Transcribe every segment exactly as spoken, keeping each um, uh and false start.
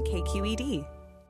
K Q E D.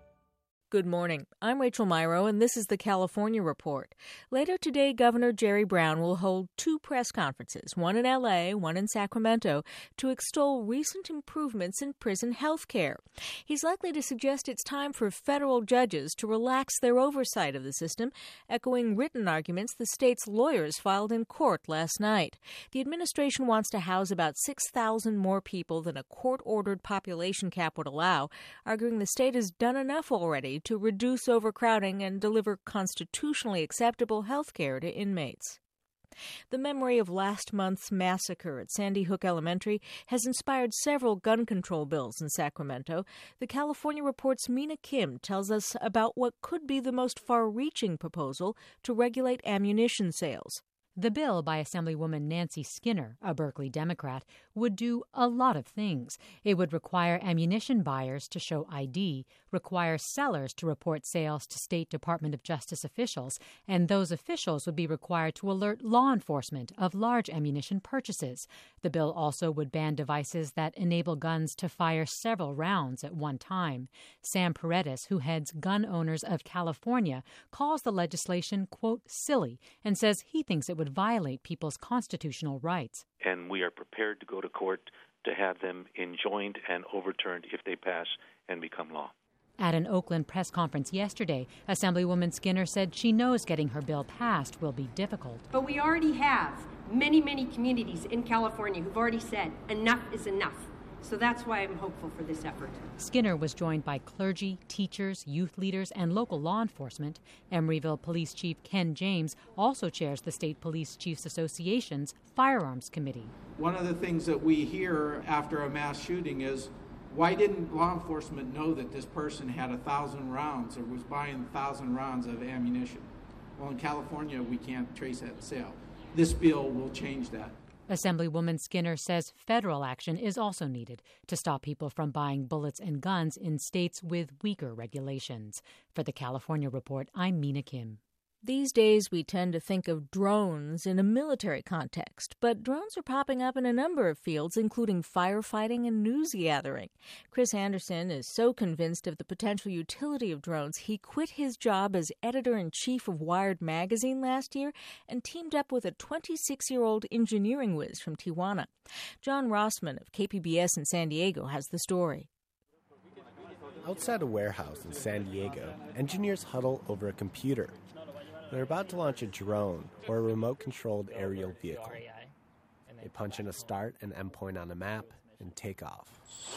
Good morning. I'm Rachel Myrow, and this is the California Report. Later today, Governor Jerry Brown will hold two press conferences, one in L A, one in Sacramento, to extol recent improvements in prison health care. He's likely to suggest it's time for federal judges to relax their oversight of the system, echoing written arguments the state's lawyers filed in court last night. The administration wants to house about six thousand more people than a court-ordered population cap would allow, arguing the state has done enough already to reduce overcrowding and deliver constitutionally acceptable health care to inmates. The memory of last month's massacre at Sandy Hook Elementary has inspired several gun control bills in Sacramento. The California Report's Mina Kim tells us about what could be the most far-reaching proposal to regulate ammunition sales. The bill by Assemblywoman Nancy Skinner, a Berkeley Democrat, would do a lot of things. It would require ammunition buyers to show I D, require sellers to report sales to State Department of Justice officials, and those officials would be required to alert law enforcement of large ammunition purchases. The bill also would ban devices that enable guns to fire several rounds at one time. Sam Paredes, who heads Gun Owners of California, calls the legislation, quote, silly, and says he thinks it would violate people's constitutional rights. And we are prepared to go to court to have them enjoined and overturned if they pass and become law. At an Oakland press conference yesterday, Assemblywoman Skinner said she knows getting her bill passed will be difficult. But we already have many, many communities in California who've already said enough is enough. So that's why I'm hopeful for this effort. Skinner was joined by clergy, teachers, youth leaders, and local law enforcement. Emeryville Police Chief Ken James also chairs the State Police Chiefs Association's Firearms Committee. One of the things that we hear after a mass shooting is, why didn't law enforcement know that this person had a thousand rounds or was buying a thousand rounds of ammunition? Well, in California, we can't trace that sale. This bill will change that. Assemblywoman Skinner says federal action is also needed to stop people from buying bullets and guns in states with weaker regulations. For the California Report, I'm Mina Kim. These days, we tend to think of drones in a military context, but drones are popping up in a number of fields, including firefighting and news gathering. Chris Anderson is so convinced of the potential utility of drones, he quit his job as editor-in-chief of Wired magazine last year and teamed up with a twenty-six-year-old engineering whiz from Tijuana. John Rossman of K P B S in San Diego has the story. Outside a warehouse in San Diego, engineers huddle over a computer. They're about to launch a drone or a remote-controlled aerial vehicle. They punch in a start and end point on a map and take off.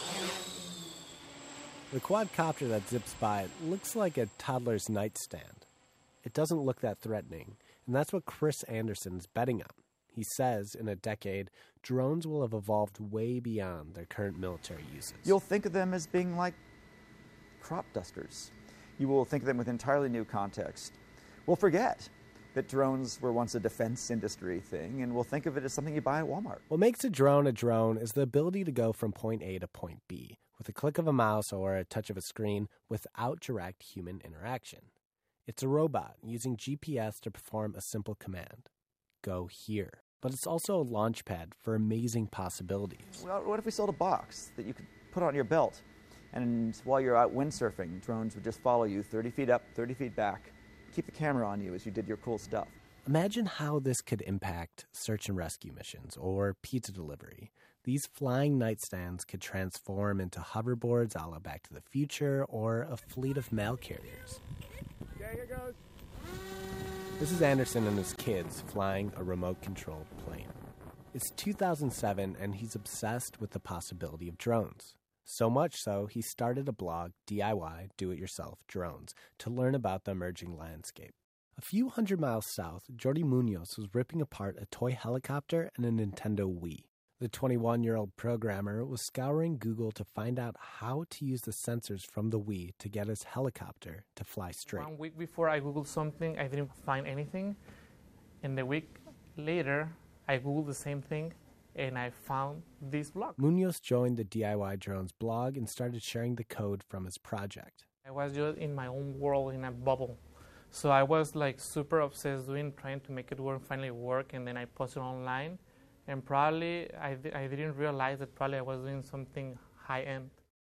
The quadcopter that zips by looks like a toddler's nightstand. It doesn't look that threatening, and that's what Chris Anderson's betting on. He says in a decade, drones will have evolved way beyond their current military uses. You'll think of them as being like crop dusters. You will think of them with entirely new context. We'll forget that drones were once a defense industry thing, and we'll think of it as something you buy at Walmart. What makes a drone a drone is the ability to go from point A to point B with a click of a mouse or a touch of a screen without direct human interaction. It's a robot using G P S to perform a simple command. Go here. But it's also a launch pad for amazing possibilities. Well, what if we sold a box that you could put on your belt, and while you're out windsurfing, drones would just follow you thirty feet up, thirty feet back, keep the camera on you as you did your cool stuff. Imagine how this could impact search and rescue missions or pizza delivery. These flying nightstands could transform into hoverboards a la Back to the Future or a fleet of mail carriers. Okay, here goes. This is Anderson and his kids flying a remote-controlled plane. It's two thousand seven, and he's obsessed with the possibility of drones. So much so, he started a blog, D I Y, Do-It-Yourself Drones, to learn about the emerging landscape. A few hundred miles south, Jordi Munoz was ripping apart a toy helicopter and a Nintendo Wii. The twenty-one-year-old programmer was scouring Google to find out how to use the sensors from the Wii to get his helicopter to fly straight. One week before I Googled something, I didn't find anything. And the week later, I Googled the same thing, and I found this blog. Munoz joined the D I Y Drones blog and started sharing the code from his project. I was just in my own world, in a bubble. So I was like super obsessed doing, trying to make it work, finally work, and then I posted online. And probably I, I didn't realize that probably I was doing something high-end.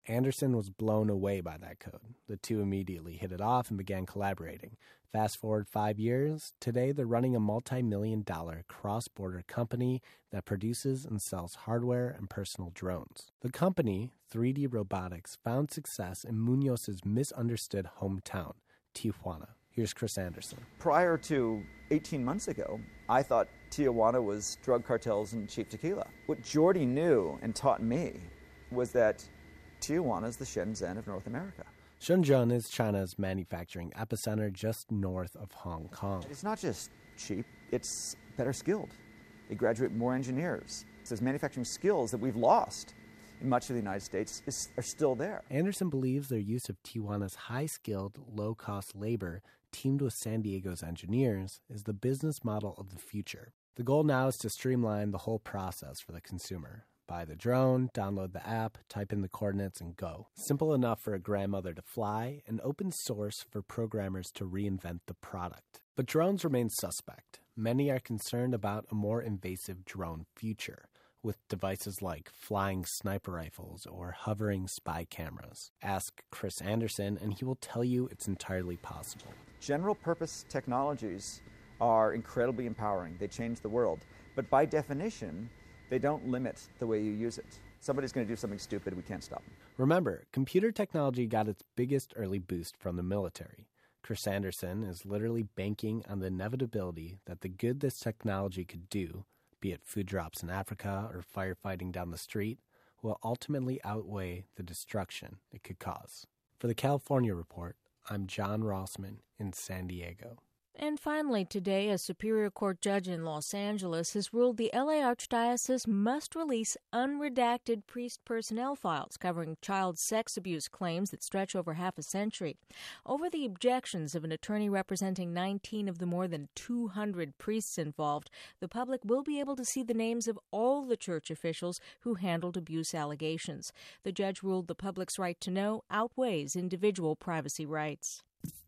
Anderson was blown away by that code. The two immediately hit it off and began collaborating. Fast forward five years, today they're running a multi-million dollar cross-border company that produces and sells hardware and personal drones. The company, three D Robotics, found success in Munoz's misunderstood hometown, Tijuana. Here's Chris Anderson. Prior to eighteen months ago, I thought Tijuana was drug cartels and cheap tequila. What Jordy knew and taught me was that Tijuana is the Shenzhen of North America. Shenzhen is China's manufacturing epicenter just north of Hong Kong. It's not just cheap, it's better skilled. They graduate more engineers. So those manufacturing skills that we've lost in much of the United States is, are still there. Anderson believes their use of Tijuana's high-skilled, low-cost labor teamed with San Diego's engineers is the business model of the future. The goal now is to streamline the whole process for the consumer. Buy the drone, download the app, type in the coordinates, and go. Simple enough for a grandmother to fly, and open source for programmers to reinvent the product. But drones remain suspect. Many are concerned about a more invasive drone future, with devices like flying sniper rifles or hovering spy cameras. Ask Chris Anderson, and he will tell you it's entirely possible. General-purpose technologies are incredibly empowering. They change the world. But by definition, they don't limit the way you use it. Somebody's going to do something stupid, we can't stop them. Remember, computer technology got its biggest early boost from the military. Chris Anderson is literally banking on the inevitability that the good this technology could do, be it food drops in Africa or firefighting down the street, will ultimately outweigh the destruction it could cause. For the California Report, I'm John Rossman in San Diego. And finally, today, a Superior Court judge in Los Angeles has ruled the L A Archdiocese must release unredacted priest personnel files covering child sex abuse claims that stretch over half a century. Over the objections of an attorney representing nineteen of the more than two hundred priests involved, the public will be able to see the names of all the church officials who handled abuse allegations. The judge ruled the public's right to know outweighs individual privacy rights.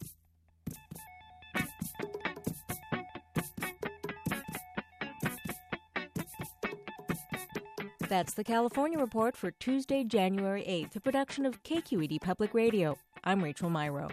That's the California Report for Tuesday, January eighth, a production of K Q E D Public Radio. I'm Rachel Myrow.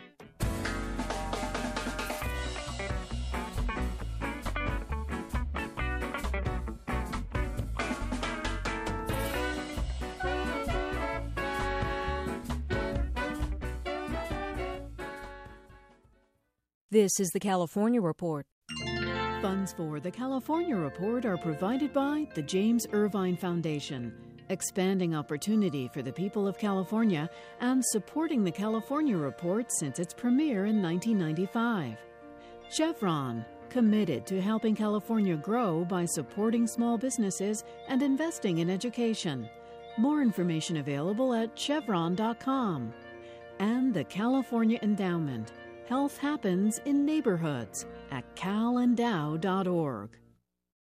This is the California Report. Funds for the California Report are provided by the James Irvine Foundation, expanding opportunity for the people of California and supporting the California Report since its premiere in nineteen ninety-five. Chevron, committed to helping California grow by supporting small businesses and investing in education. More information available at chevron dot com. And the California Endowment. Health happens in neighborhoods at cal endow dot org.